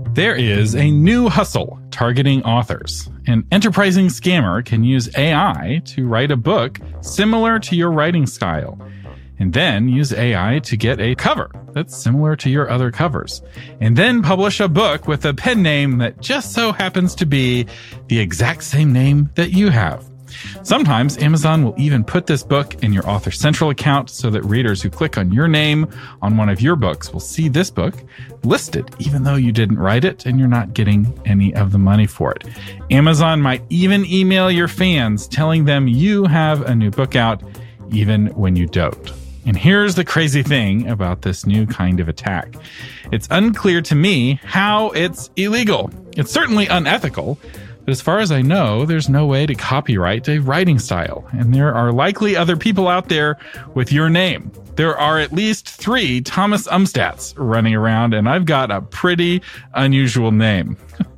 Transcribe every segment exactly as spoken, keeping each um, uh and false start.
There is a new hustle targeting authors. An enterprising scammer can use A I to write a book similar to your writing style, and then use A I to get a cover that's similar to your other covers, and then publish a book with a pen name that just so happens to be the exact same name that you have. Sometimes Amazon will even put this book in your Author Central account so that readers who click on your name on one of your books will see this book listed, even though you didn't write it and you're not getting any of the money for it. Amazon might even email your fans telling them you have a new book out, even when you don't. And here's the crazy thing about this new kind of attack. It's unclear to me how it's illegal. It's certainly unethical. But as far as I know, there's no way to copyright a writing style. And there are likely other people out there with your name. There are at least three Thomas Umstadts running around, and I've got a pretty unusual name.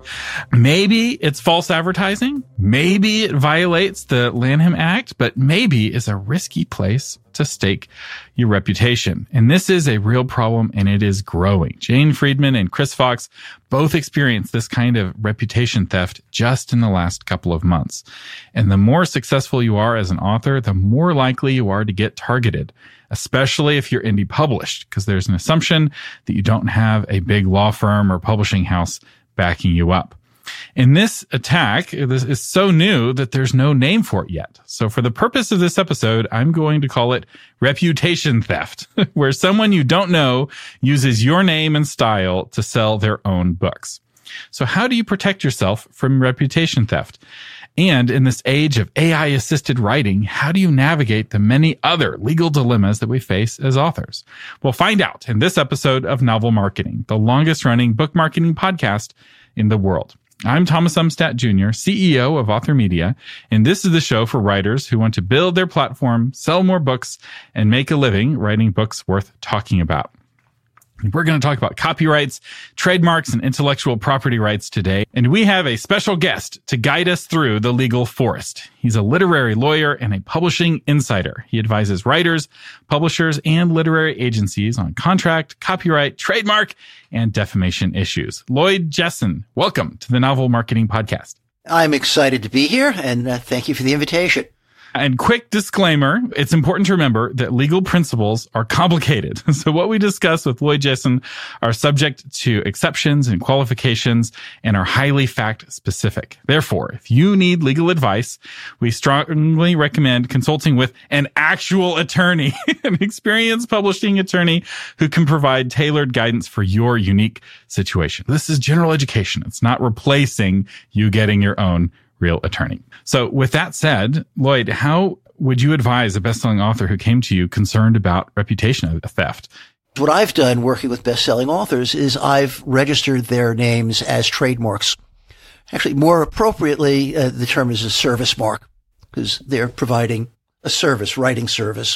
Maybe it's false advertising. Maybe it violates the Lanham Act, but maybe is a risky place to stake your reputation. And this is a real problem, and it is growing. Jane Friedman and Chris Fox both experienced this kind of reputation theft just in the last couple of months. And the more successful you are as an author, the more likely you are to get targeted, especially if you're indie published, because there's an assumption that you don't have a big law firm or publishing house backing you up. And this attack this is so new that there's no name for it yet. So for the purpose of this episode, I'm going to call it reputation theft, where someone you don't know uses your name and style to sell their own books. So how do you protect yourself from reputation theft? And in this age of A I-assisted writing, how do you navigate the many other legal dilemmas that we face as authors? We'll find out in this episode of Novel Marketing, the longest-running book marketing podcast in the world. I'm Thomas Umstattd Junior, C E O of Author Media, and this is the show for writers who want to build their platform, sell more books, and make a living writing books worth talking about. We're going to talk about copyrights, trademarks, and intellectual property rights today. And we have a special guest to guide us through the legal forest. He's a literary lawyer and a publishing insider. He advises writers, publishers, and literary agencies on contract, copyright, trademark, and defamation issues. Lloyd Jesson, welcome to the Novel Marketing Podcast. I'm excited to be here, and uh, thank you for the invitation. And quick disclaimer, it's important to remember that legal principles are complicated. So what we discuss with Lloyd Jesson are subject to exceptions and qualifications and are highly fact specific. Therefore, if you need legal advice, we strongly recommend consulting with an actual attorney, an experienced publishing attorney who can provide tailored guidance for your unique situation. This is general education. It's not replacing you getting your own real attorney. So with that said, Lloyd, how would you advise a best-selling author who came to you concerned about reputation theft? What I've done working with best-selling authors is I've registered their names as trademarks. Actually, more appropriately, uh, the term is a service mark because they're providing a service, writing service.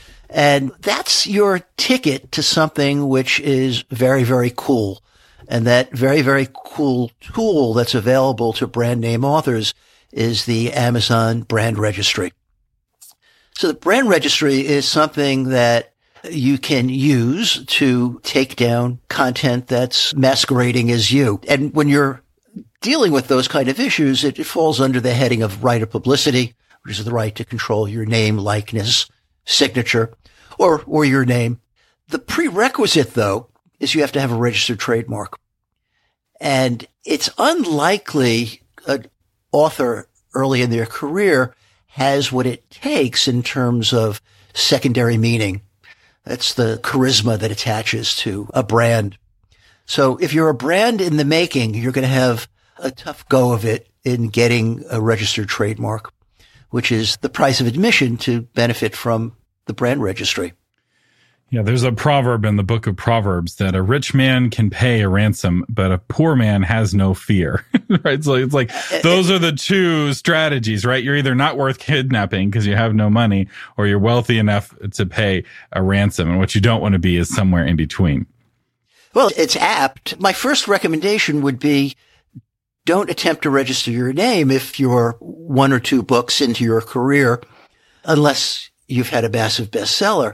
And that's your ticket to something which is very, very cool. And that very, very cool tool that's available to brand name authors is the Amazon Brand Registry. So the Brand Registry is something that you can use to take down content that's masquerading as you. And when you're dealing with those kind of issues, it, it falls under the heading of right of publicity, which is the right to control your name, likeness, signature, or, or your name. The prerequisite, though, is you have to have a registered trademark. And it's unlikely an author early in their career has what it takes in terms of secondary meaning. That's the charisma that attaches to a brand. So if you're a brand in the making, you're going to have a tough go of it in getting a registered trademark, which is the price of admission to benefit from the brand registry. Yeah, there's a proverb in the book of Proverbs that a rich man can pay a ransom, but a poor man has no fear, right? So it's like, those are the two strategies, right? You're either not worth kidnapping because you have no money, or you're wealthy enough to pay a ransom. And what you don't want to be is somewhere in between. Well, it's apt. My first recommendation would be don't attempt to register your name if you're one or two books into your career, unless you've had a massive bestseller.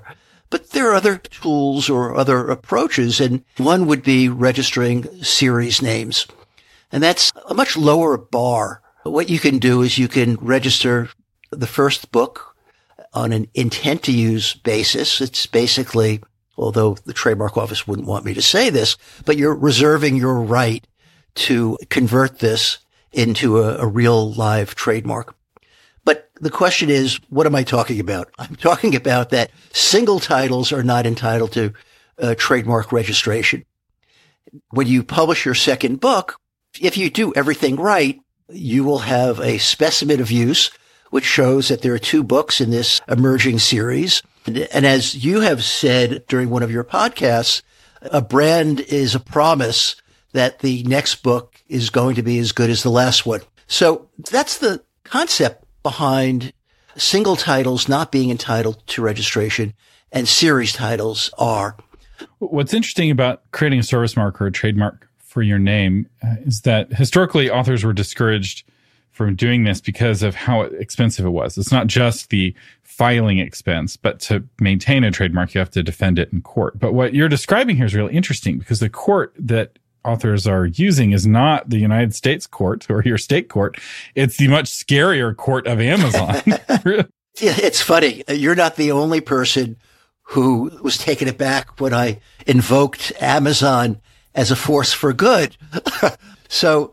But there are other tools or other approaches, and one would be registering series names. And that's a much lower bar. What you can do is you can register the first book on an intent to use basis. It's basically, although the trademark office wouldn't want me to say this, but you're reserving your right to convert this into a, a real live trademark. But the question is, what am I talking about? I'm talking about that single titles are not entitled to uh, trademark registration. When you publish your second book, if you do everything right, you will have a specimen of use, which shows that there are two books in this emerging series. And, and as you have said during one of your podcasts, a brand is a promise that the next book is going to be as good as the last one. So that's the concept behind single titles not being entitled to registration and series titles are. What's interesting about creating a service mark or a trademark for your name uh, is that historically authors were discouraged from doing this because of how expensive it was. It's not just the filing expense, but to maintain a trademark, you have to defend it in court. But what you're describing here is really interesting because the court that authors are using is not the United States court or your state court. It's the much scarier court of Amazon. It's funny. You're not the only person who was taken aback when I invoked Amazon as a force for good. So,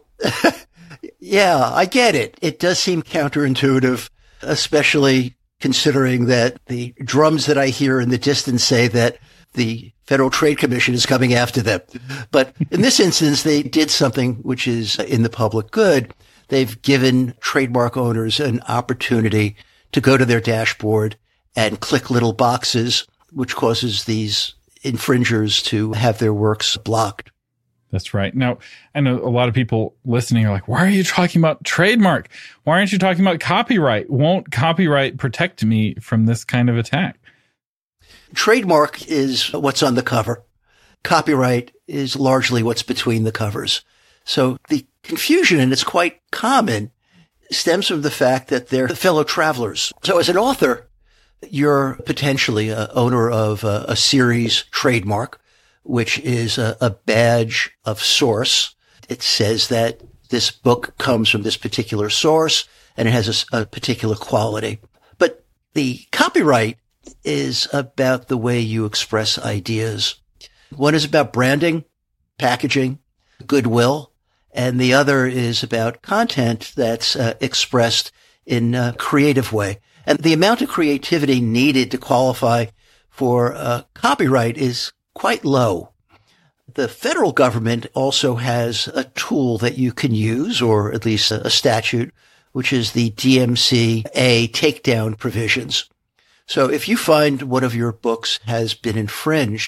yeah, I get it. It does seem counterintuitive, especially considering that the drums that I hear in the distance say that the Federal Trade Commission is coming after them. But in this instance, they did something which is in the public good. They've given trademark owners an opportunity to go to their dashboard and click little boxes, which causes these infringers to have their works blocked. That's right. Now, I know a lot of people listening are like, why are you talking about trademark? Why aren't you talking about copyright? Won't copyright protect me from this kind of attack? Trademark is what's on the cover. Copyright is largely what's between the covers. So the confusion, and it's quite common, stems from the fact that they're fellow travelers. So as an author, you're potentially a owner of a, a series trademark, which is a, a badge of source. It says that this book comes from this particular source and it has a, a particular quality. But the copyright is about the way you express ideas. One is about branding, packaging, goodwill, and the other is about content that's uh, expressed in a creative way. And the amount of creativity needed to qualify for uh, copyright is quite low. The federal government also has a tool that you can use, or at least a, a statute, which is the D M C A takedown provisions. So if you find one of your books has been infringed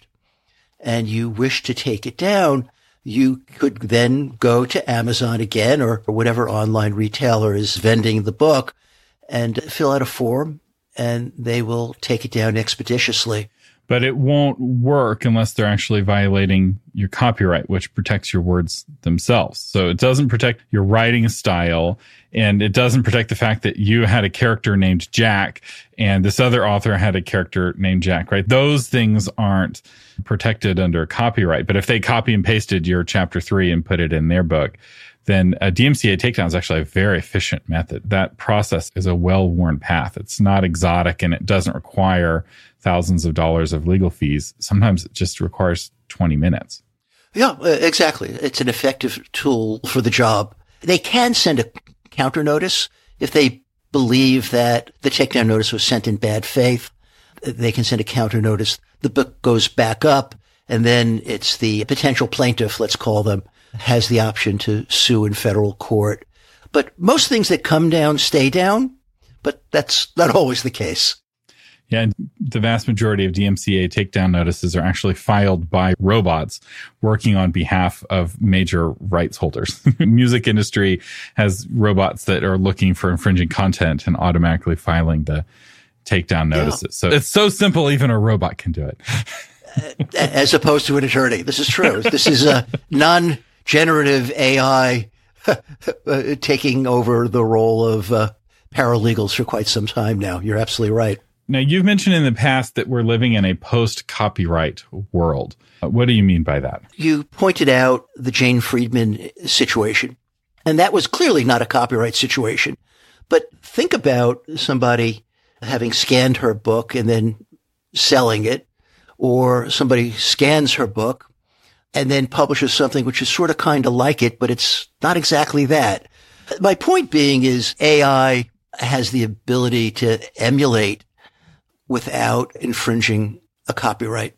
and you wish to take it down, you could then go to Amazon again or whatever online retailer is vending the book and fill out a form and they will take it down expeditiously. But it won't work unless they're actually violating your copyright, which protects your words themselves. So it doesn't protect your writing style, and it doesn't protect the fact that you had a character named Jack and this other author had a character named Jack, right? Those things aren't protected under copyright. But if they copy and pasted your chapter three and put it in their book, then a D M C A takedown is actually a very efficient method. That process is a well-worn path. It's not exotic and it doesn't require thousands of dollars of legal fees. Sometimes it just requires twenty minutes. Yeah, exactly. It's an effective tool for the job. They can send a counter notice if they believe that the takedown notice was sent in bad faith. They can send a counter notice. The book goes back up, and then it's the potential plaintiff, let's call them, has the option to sue in federal court. But most things that come down stay down, but that's not always the case. Yeah, and the vast majority of D M C A takedown notices are actually filed by robots working on behalf of major rights holders. Music industry has robots that are looking for infringing content and automatically filing the takedown notices. Yeah. So it's so simple, even a robot can do it. As opposed to an attorney. This is true. This is a non-generative A I taking over the role of uh, paralegals for quite some time now. You're absolutely right. Now, you've mentioned in the past that we're living in a post-copyright world. Uh, What do you mean by that? You pointed out the Jane Friedman situation, and that was clearly not a copyright situation. But think about somebody having scanned her book and then selling it, or somebody scans her book and then publishes something which is sort of kind of like it, but it's not exactly that. My point being is A I has the ability to emulate without infringing a copyright.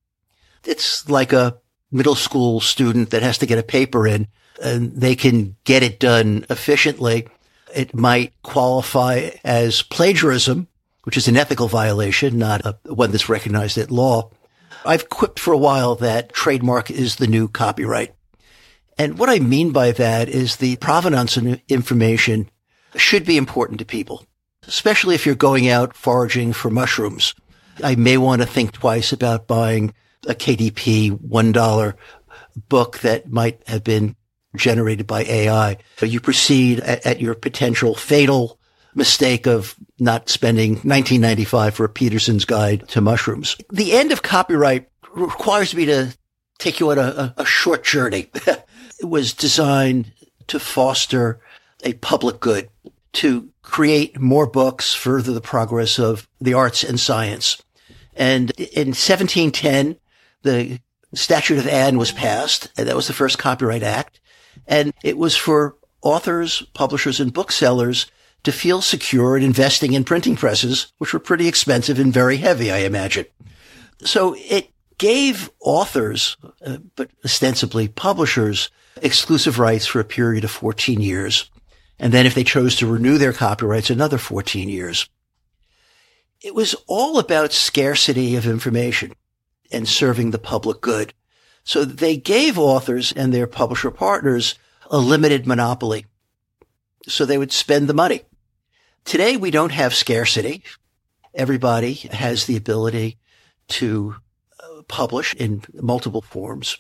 It's like a middle school student that has to get a paper in, and they can get it done efficiently. It might qualify as plagiarism, which is an ethical violation, not a, one that's recognized at law. I've quipped for a while that trademark is the new copyright. And what I mean by that is the provenance of information should be important to people, especially if you're going out foraging for mushrooms. I may want to think twice about buying a K D P one dollar book that might have been generated by A I. You proceed at, at your potential fatal mistake of not spending nineteen ninety-five for a Peterson's Guide to Mushrooms. The end of copyright requires me to take you on a, a, a short journey. It was designed to foster a public good, to create more books, further the progress of the arts and science. And in seventeen ten, the Statute of Anne was passed, and that was the first Copyright Act. And it was for authors, publishers, and booksellers to feel secure in investing in printing presses, which were pretty expensive and very heavy, I imagine. So it gave authors, uh, but ostensibly publishers, exclusive rights for a period of fourteen years. And then if they chose to renew their copyrights, another fourteen years. It was all about scarcity of information and serving the public good. So they gave authors and their publisher partners a limited monopoly, so they would spend the money. Today, we don't have scarcity. Everybody has the ability to uh, publish in multiple forms.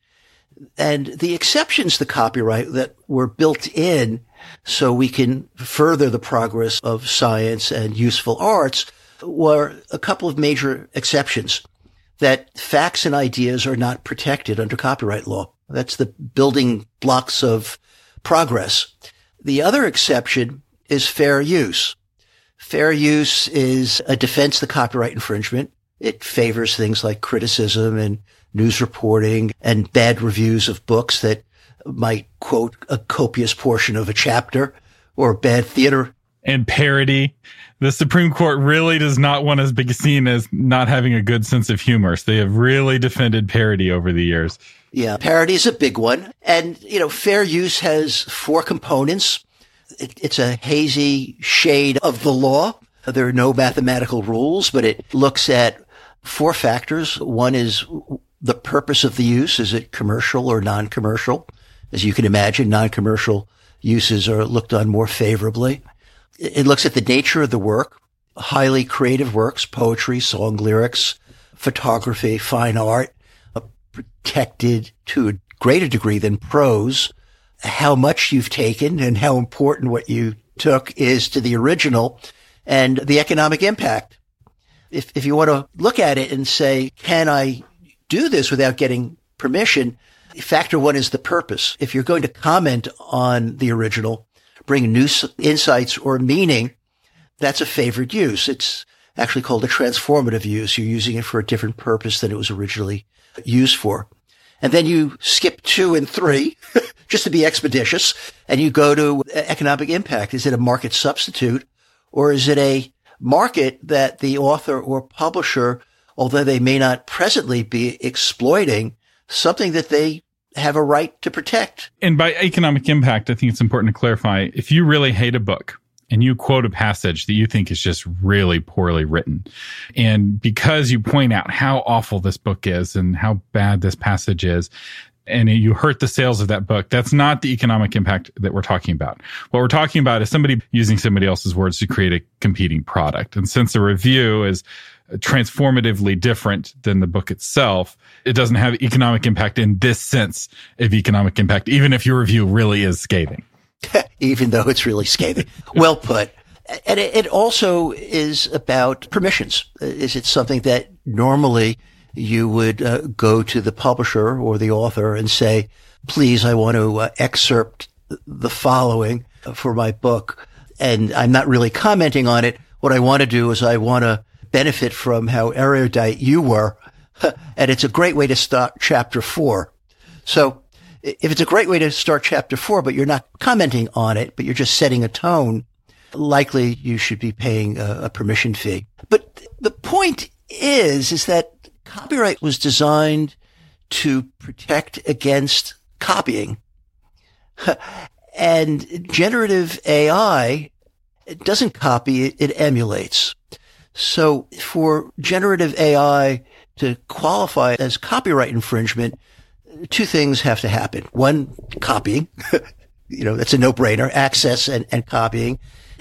And the exceptions to copyright that were built in so we can further the progress of science and useful arts were a couple of major exceptions. That facts and ideas are not protected under copyright law. That's the building blocks of progress. The other exception is fair use. Fair use is a defense to copyright infringement. It favors things like criticism and news reporting and bad reviews of books that might quote a copious portion of a chapter, or bad theater. And parody. The Supreme Court really does not want us to be seen as not having a good sense of humor. So they have really defended parody over the years. Yeah, parody is a big one. And, you know, fair use has four components. It, it's a hazy shade of the law. There are no mathematical rules, but it looks at four factors. One is the purpose of the use. Is it commercial or non-commercial? As you can imagine, non-commercial uses are looked on more favorably. It looks at the nature of the work, highly creative works, poetry, song lyrics, photography, fine art, protected to a greater degree than prose. How much you've taken and how important what you took is to the original, and the economic impact. If, if you want to look at it and say, can I do this without getting permission? Factor one is the purpose. If you're going to comment on the original, bring new insights or meaning, that's a favored use. It's actually called a transformative use. You're using it for a different purpose than it was originally used for. And then you skip two and three, just to be expeditious, and you go to economic impact. Is it a market substitute, or is it a market that the author or publisher, although they may not presently be exploiting, something that they have a right to protect? And by economic impact, I think it's important to clarify, if you really hate a book and you quote a passage that you think is just really poorly written, and because you point out how awful this book is and how bad this passage is, and you hurt the sales of that book, that's not the economic impact that we're talking about. What we're talking about is somebody using somebody else's words to create a competing product. And since a review is transformatively different than the book itself, it doesn't have economic impact in this sense of economic impact, even if your review really is scathing. Even though it's really scathing. Well put. And it also is about permissions. Is it something that normally you would uh, go to the publisher or the author and say, please, I want to uh, excerpt the following for my book, and I'm not really commenting on it. What I want to do is I want to benefit from how erudite you were, and it's a great way to start chapter four. So if it's a great way to start chapter four, but you're not commenting on it, but you're just setting a tone, likely you should be paying a, a permission fee. But the point is, is that copyright was designed to protect against copying. And generative A I, it doesn't copy, it, it emulates. So for generative A I to qualify as copyright infringement, two things have to happen. One, copying. You know, that's a no-brainer, access and, and copying.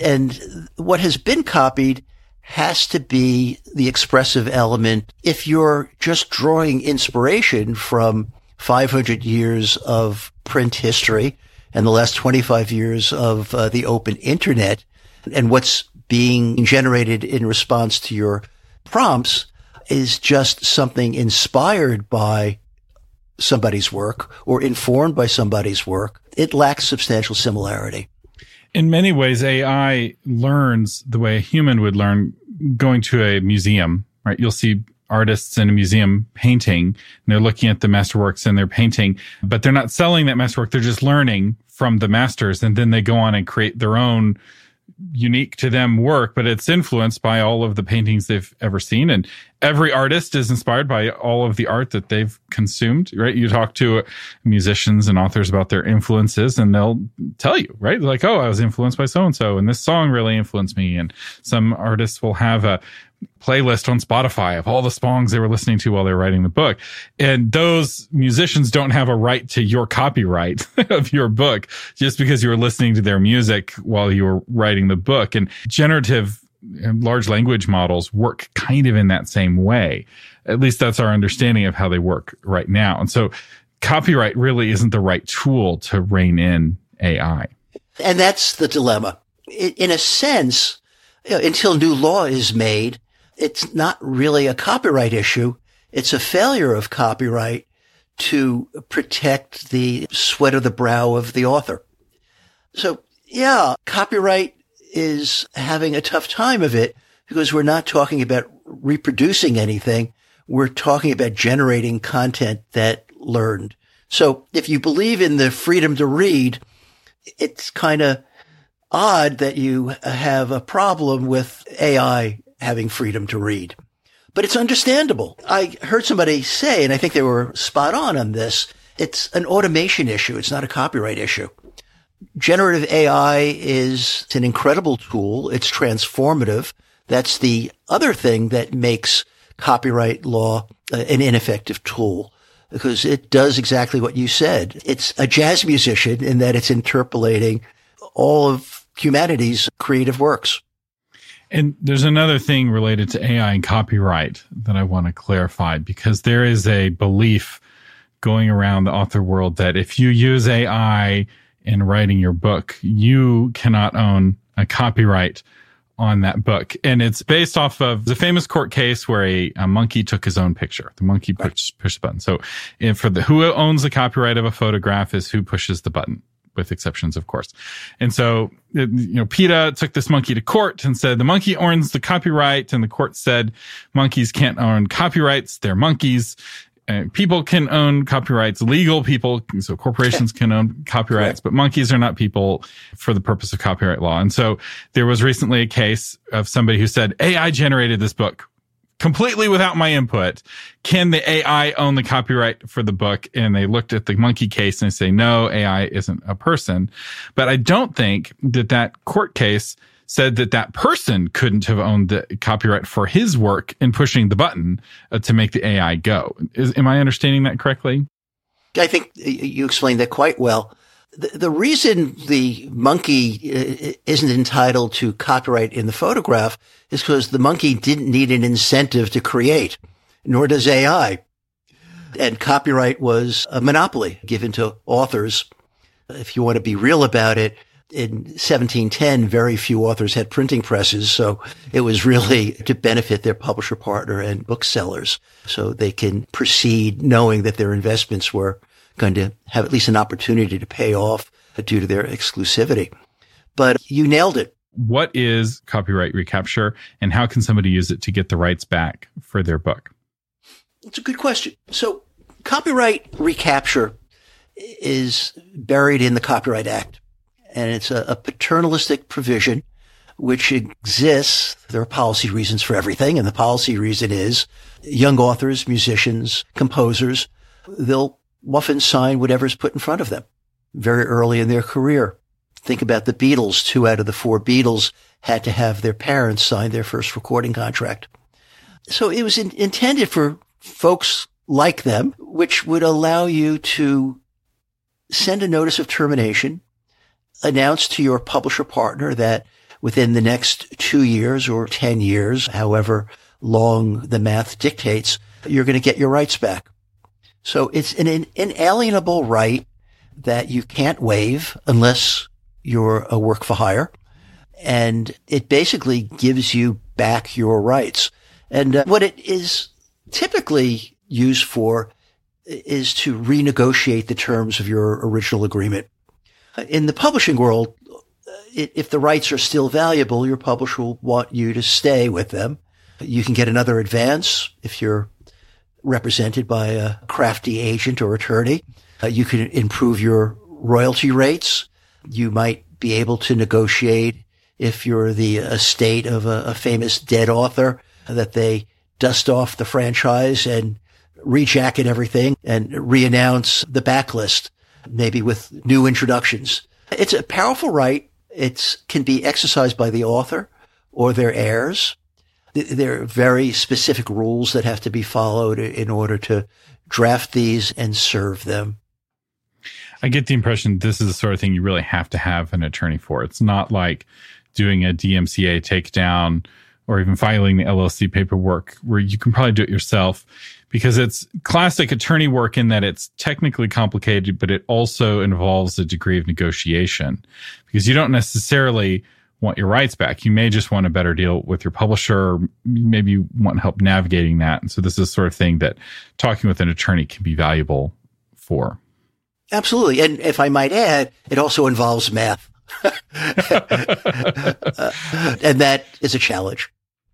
And what has been copied has to be the expressive element. If you're just drawing inspiration from five hundred years of print history and the last twenty-five years of uh, the open internet, and what's being generated in response to your prompts is just something inspired by somebody's work or informed by somebody's work, it lacks substantial similarity. In many ways, A I learns the way a human would learn going to a museum, right? You'll see artists in a museum painting, and they're looking at the masterworks and they're painting, but they're not selling that masterwork. They're just learning from the masters, and then they go on and create their own unique to them work, but it's influenced by all of the paintings they've ever seen. And every artist is inspired by all of the art that they've consumed, right? You talk to musicians and authors about their influences, and they'll tell you, right? Like, oh, I was influenced by so-and-so, and this song really influenced me. And some artists will have a playlist on Spotify of all the songs they were listening to while they were writing the book. And those musicians don't have a right to your copyright of your book just because you were listening to their music while you were writing the book. And generative large language models work kind of in that same way. At least that's our understanding of how they work right now. And so copyright really isn't the right tool to rein in A I. And that's the dilemma. In a sense, you know, until new law is made, it's not really a copyright issue. It's a failure of copyright to protect the sweat of the brow of the author. So, yeah, copyright is having a tough time of it because we're not talking about reproducing anything. We're talking about generating content that learned. So if you believe in the freedom to read, it's kind of odd that you have a problem with A I having freedom to read. But it's understandable. I heard somebody say, and I think they were spot on on this, it's an automation issue. It's not a copyright issue. Generative A I is an incredible tool. It's transformative. That's the other thing that makes copyright law an ineffective tool, because it does exactly what you said. It's a jazz musician in that it's interpolating all of humanity's creative works. And there's another thing related to A I and copyright that I want to clarify, because there is a belief going around the author world that if you use A I in writing your book, you cannot own a copyright on that book. And it's based off of the famous court case where a, a monkey took his own picture. The monkey pushed, pushed the button. So if for the who owns the copyright of a photograph is who pushes the button, with exceptions, of course. And so, you know, PETA took this monkey to court and said the monkey owns the copyright. And the court said monkeys can't own copyrights. They're monkeys. Uh, people can own copyrights, legal people, so corporations can own copyrights, but monkeys are not people for the purpose of copyright law. And so there was recently a case of somebody who said, A I generated this book completely without my input. Can the A I own the copyright for the book? And they looked at the monkey case and they say, no, A I isn't a person. But I don't think that that court case said that that person couldn't have owned the copyright for his work in pushing the button uh, to make the A I go. Is, am I understanding that correctly? I think you explained that quite well. The, the reason the monkey isn't entitled to copyright in the photograph is because the monkey didn't need an incentive to create, nor does A I. And copyright was a monopoly given to authors. If you want to be real about it, In seventeen ten, very few authors had printing presses, so it was really to benefit their publisher partner and booksellers so they can proceed knowing that their investments were going to have at least an opportunity to pay off due to their exclusivity. But you nailed it. What is copyright recapture, and how can somebody use it to get the rights back for their book? It's a good question. So copyright recapture is buried in the Copyright Act, and it's a, a paternalistic provision which exists. There are policy reasons for everything, and the policy reason is young authors, musicians, composers, they'll often sign whatever's put in front of them very early in their career. Think about the Beatles. Two out of the four Beatles had to have their parents sign their first recording contract. So it was in, intended for folks like them, which would allow you to send a notice of termination, announce to your publisher partner that within the next two years or ten years, however long the math dictates, you're going to get your rights back. So it's an inalienable right that you can't waive unless you're a work for hire. And it basically gives you back your rights. And uh, what it is typically used for is to renegotiate the terms of your original agreement. In the publishing world, if the rights are still valuable, your publisher will want you to stay with them. You can get another advance if you're represented by a crafty agent or attorney. Uh, you can improve your royalty rates. You might be able to negotiate if you're the estate of a, a famous dead author that they dust off the franchise and rejacket everything and re-announce the backlist, maybe with new introductions. It's a powerful right. It can be exercised by the author or their heirs. There are very specific rules that have to be followed in order to draft these and serve them. I get the impression this is the sort of thing you really have to have an attorney for. It's not like doing a D M C A takedown or even filing the L L C paperwork where you can probably do it yourself, because it's classic attorney work in that it's technically complicated, but it also involves a degree of negotiation, because you don't necessarily want your rights back. You may just want a better deal with your publisher, or maybe you want help navigating that. And so this is the sort of thing that talking with an attorney can be valuable for. Absolutely. And if I might add, it also involves math. uh, and that is a challenge.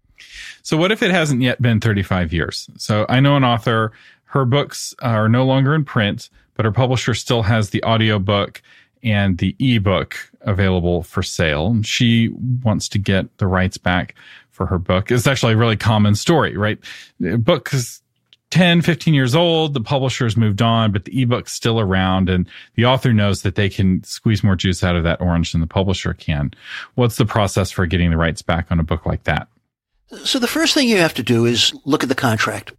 So what if it hasn't yet been thirty-five years? So I know an author, her books are no longer in print, but her publisher still has the audiobook and the ebook available for sale. And she wants to get the rights back for her book. It's actually a really common story, right? The book is ten, fifteen years old. The publisher's moved on, but the ebook's still around, and the author knows that they can squeeze more juice out of that orange than the publisher can. What's the process for getting the rights back on a book like that? So the first thing you have to do is look at the contract.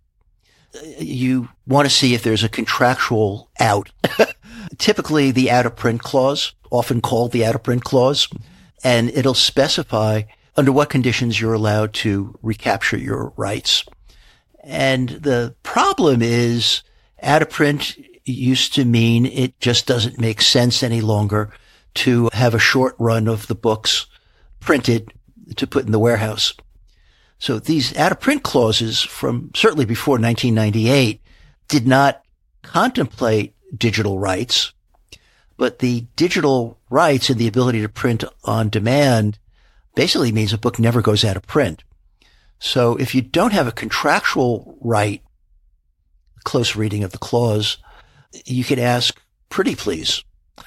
You want to see if there's a contractual out. Typically the out of print clause, often called the out of print clause, and it'll specify under what conditions you're allowed to recapture your rights. And the problem is out of print used to mean it just doesn't make sense any longer to have a short run of the books printed to put in the warehouse. So these out-of-print clauses from certainly before nineteen ninety-eight did not contemplate digital rights, but the digital rights and the ability to print on demand basically means a book never goes out of print. So if you don't have a contractual right, close reading of the clause, you can ask, pretty please.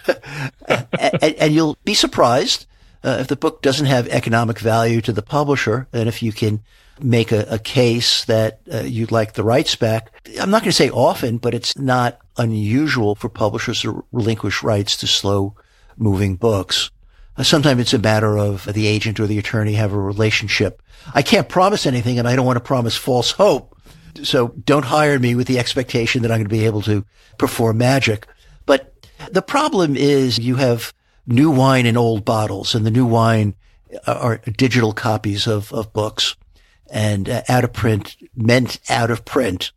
and, and you'll be surprised Uh, if the book doesn't have economic value to the publisher, and if you can make a, a case that uh, you'd like the rights back. I'm not going to say often, but it's not unusual for publishers to relinquish rights to slow-moving books. Uh, sometimes it's a matter of the agent or the attorney have a relationship. I can't promise anything, and I don't want to promise false hope. So don't hire me with the expectation that I'm going to be able to perform magic. But the problem is you have new wine in old bottles, and the new wine are digital copies of, of books, and uh, out of print meant out of print.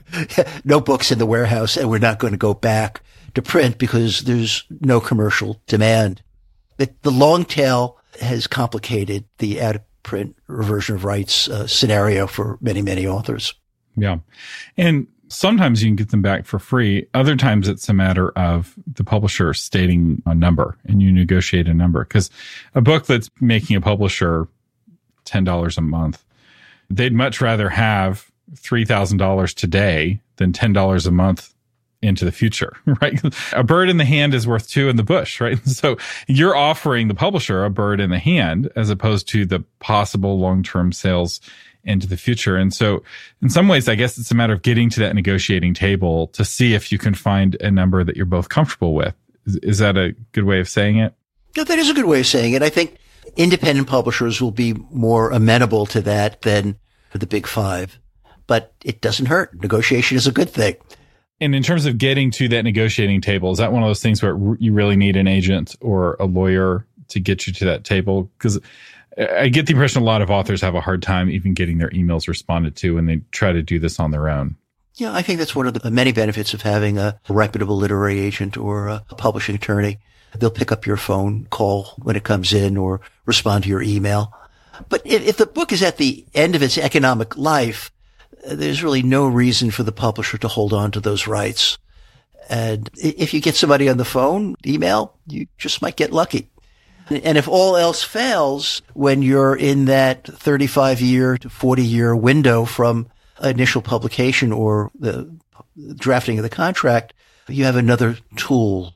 No books in the warehouse, and we're not going to go back to print because there's no commercial demand. But the long tail has complicated the out-of-print reversion of rights uh, scenario for many, many authors. Yeah. And sometimes you can get them back for free. Other times it's a matter of the publisher stating a number and you negotiate a number. Because a book that's making a publisher ten dollars a month, they'd much rather have three thousand dollars today than ten dollars a month into the future, right? A bird in the hand is worth two in the bush, right? So you're offering the publisher a bird in the hand as opposed to the possible long-term sales into the future. And so in some ways, I guess it's a matter of getting to that negotiating table to see if you can find a number that you're both comfortable with. Is, is that a good way of saying it? No, that is a good way of saying it. I think independent publishers will be more amenable to that than the big five, but it doesn't hurt. Negotiation is a good thing. And in terms of getting to that negotiating table, is that one of those things where you really need an agent or a lawyer to get you to that table? Because I get the impression a lot of authors have a hard time even getting their emails responded to when they try to do this on their own. Yeah, I think that's one of the many benefits of having a reputable literary agent or a publishing attorney. They'll pick up your phone call when it comes in or respond to your email. But if, if the book is at the end of its economic life, there's really no reason for the publisher to hold on to those rights. And if you get somebody on the phone, email, you just might get lucky. And if all else fails, when you're in that thirty-five year to forty year window from initial publication or the drafting of the contract, you have another tool.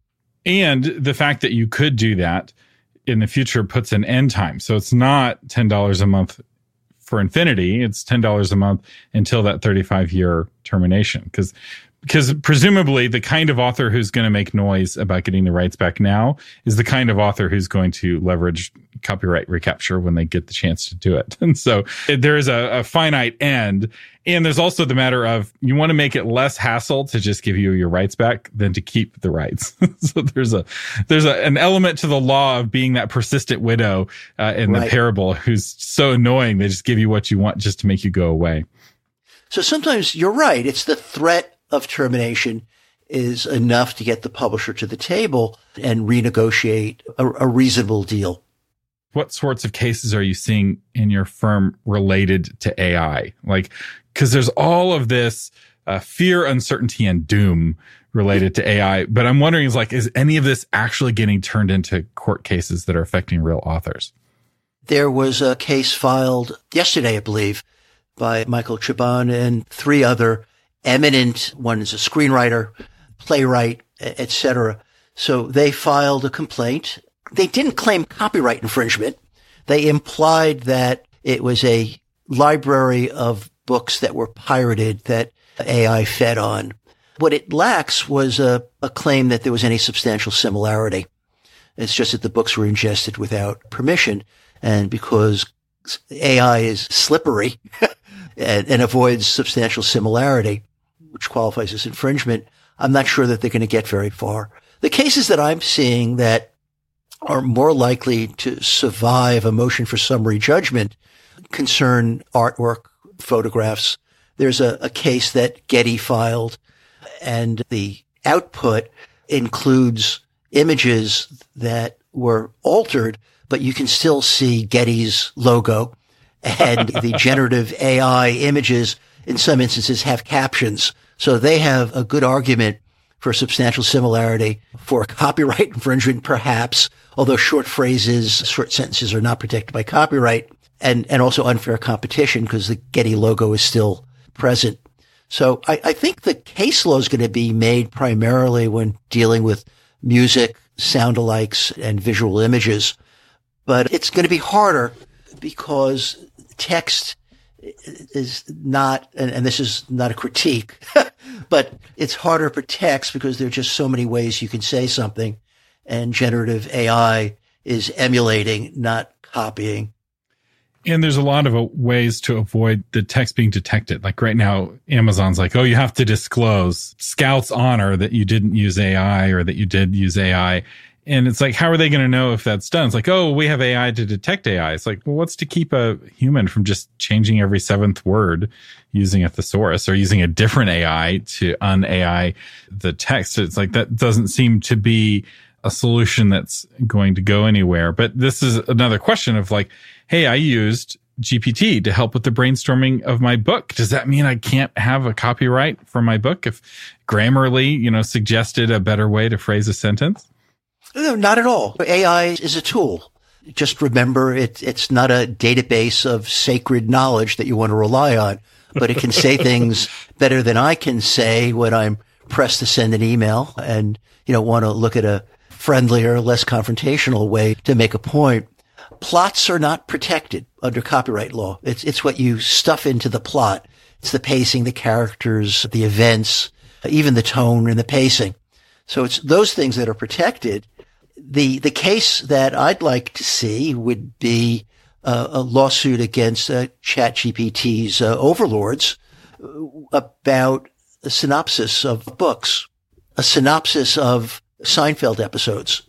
And the fact that you could do that in the future puts an end time. So it's not ten dollars a month for infinity. It's ten dollars a month until that thirty-five year termination. Because Because presumably the kind of author who's going to make noise about getting the rights back now is the kind of author who's going to leverage copyright recapture when they get the chance to do it. And so there is a, a finite end. And there's also the matter of you want to make it less hassle to just give you your rights back than to keep the rights. So there's a there's a, an element to the law of being that persistent widow uh, in right. the parable who's so annoying they just give you what you want just to make you go away. So sometimes you're right. It's the threat of termination is enough to get the publisher to the table and renegotiate a, a reasonable deal. What sorts of cases are you seeing in your firm related to A I? Like, because there's all of this uh, fear, uncertainty, and doom related to A I. But I'm wondering, is like, is any of this actually getting turned into court cases that are affecting real authors? There was a case filed yesterday, I believe, by Michael Chabon and three other eminent, one is a screenwriter, playwright, et cetera. So they filed a complaint. They didn't claim copyright infringement. They implied that it was a library of books that were pirated that A I fed on. What it lacks was a, a claim that there was any substantial similarity. It's just that the books were ingested without permission. And because A I is slippery and, and avoids substantial similarity, which qualifies as infringement, I'm not sure that they're going to get very far. The cases that I'm seeing that are more likely to survive a motion for summary judgment concern artwork, photographs. There's a, a case that Getty filed, and the output includes images that were altered, but you can still see Getty's logo, and the generative A I images in some instances have captions. So they have a good argument for substantial similarity, for copyright infringement, perhaps, although short phrases, short sentences are not protected by copyright, and, and also unfair competition because the Getty logo is still present. So I, I think the case law is going to be made primarily when dealing with music, sound-alikes, and visual images. But it's going to be harder because text is not, and, and this is not a critique, but it's harder for text because there are just so many ways you can say something, and generative A I is emulating, not copying. And there's a lot of ways to avoid the text being detected. Like right now, Amazon's like, oh, you have to disclose Scout's honor that you didn't use A I or that you did use A I. And it's like, how are they going to know if that's done? It's like, oh, we have A I to detect A I. It's like, well, what's to keep a human from just changing every seventh word using a thesaurus or using a different A I to un-A I the text? It's like, that doesn't seem to be a solution that's going to go anywhere. But this is another question of like, hey, I used G P T to help with the brainstorming of my book. Does that mean I can't have a copyright for my book if Grammarly, you know, suggested a better way to phrase a sentence? No, not at all. A I is a tool. Just remember, it, it's not a database of sacred knowledge that you want to rely on, but it can say things better than I can say when I'm pressed to send an email and, you know, want to look at a friendlier, less confrontational way to make a point. Plots are not protected under copyright law. It's, it's what you stuff into the plot. It's the pacing, the characters, the events, even the tone and the pacing. So it's those things that are protected. The, the case that I'd like to see would be uh, a lawsuit against uh, ChatGPT's uh, overlords about a synopsis of books. A synopsis of Seinfeld episodes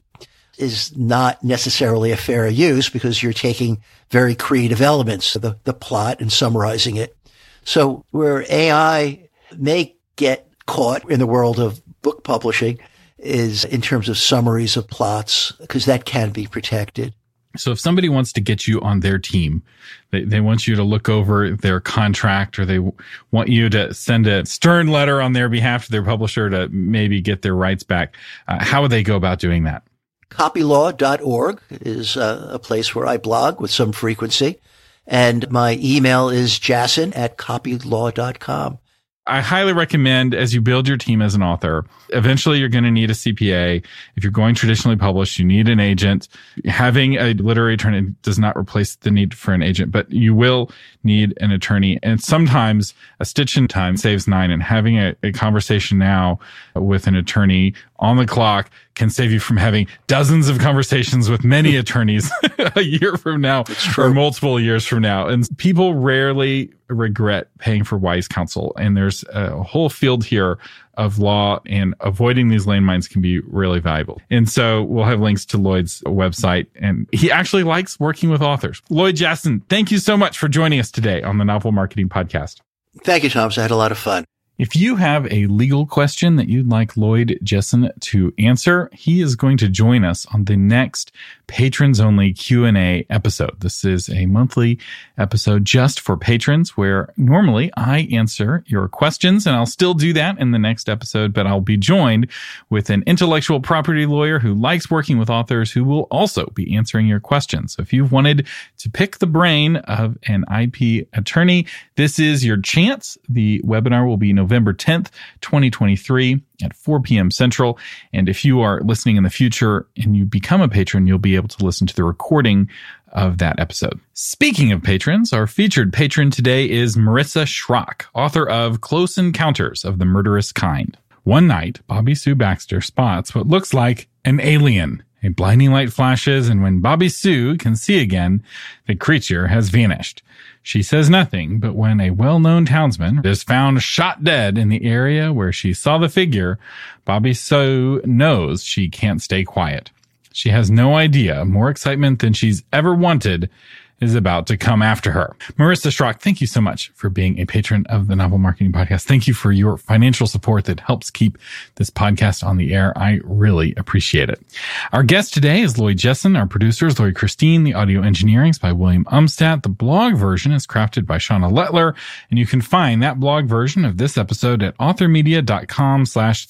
is not necessarily a fair use because you're taking very creative elements of the, the plot and summarizing it. So where A I may get caught in the world of book publishing is in terms of summaries of plots, because that can be protected. So if somebody wants to get you on their team, they, they want you to look over their contract, or they w- want you to send a stern letter on their behalf to their publisher to maybe get their rights back, uh, how would they go about doing that? copylaw dot org is uh, a place where I blog with some frequency. And my email is jason at copylaw dot com. I highly recommend, as you build your team as an author, eventually you're going to need a C P A. If you're going traditionally published, you need an agent. Having a literary attorney does not replace the need for an agent, but you will need an attorney. And sometimes a stitch in time saves nine, and having a, a conversation now with an attorney on the clock can save you from having dozens of conversations with many attorneys a year from now or multiple years from now. And people rarely regret paying for wise counsel. And there's a whole field here of law, and avoiding these landmines can be really valuable. And so we'll have links to Lloyd's website, and he actually likes working with authors. Lloyd Jasson, thank you so much for joining us today on the Novel Marketing Podcast. Thank you, Thomas. I had a lot of fun. If you have a legal question that you'd like Lloyd Jasson to answer, he is going to join us on the next patrons-only Q and A episode. This is a monthly episode just for patrons, where normally I answer your questions, and I'll still do that in the next episode, but I'll be joined with an intellectual property lawyer who likes working with authors, who will also be answering your questions. So if you've wanted to pick the brain of an I P attorney, this is your chance. The webinar will be November tenth, twenty twenty-three at four p.m. Central. And if you are listening in the future and you become a patron, you'll be able to listen to the recording of that episode. Speaking of patrons, our featured patron today is Marissa Schrock, author of Close Encounters of the Murderous Kind. One night, Bobby Sue Baxter spots what looks like an alien. A blinding light flashes, and when Bobby Sue can see again, the creature has vanished. She says nothing, but when a well-known townsman is found shot dead in the area where she saw the figure, Bobby Sue knows she can't stay quiet. She has no idea more excitement than she's ever wanted is about to come after her. Marissa Schrock, thank you so much for being a patron of the Novel Marketing Podcast. Thank you for your financial support that helps keep this podcast on the air. I really appreciate it. Our guest today is Lloyd Jasson. Our producer is Lori Christine. The audio engineering is by William Umstadt. The blog version is crafted by Shauna Lettler, and you can find that blog version of this episode at authormedia.com slash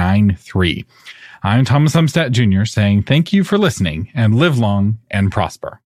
393. I'm Thomas Umstadt Junior saying thank you for listening, and live long and prosper.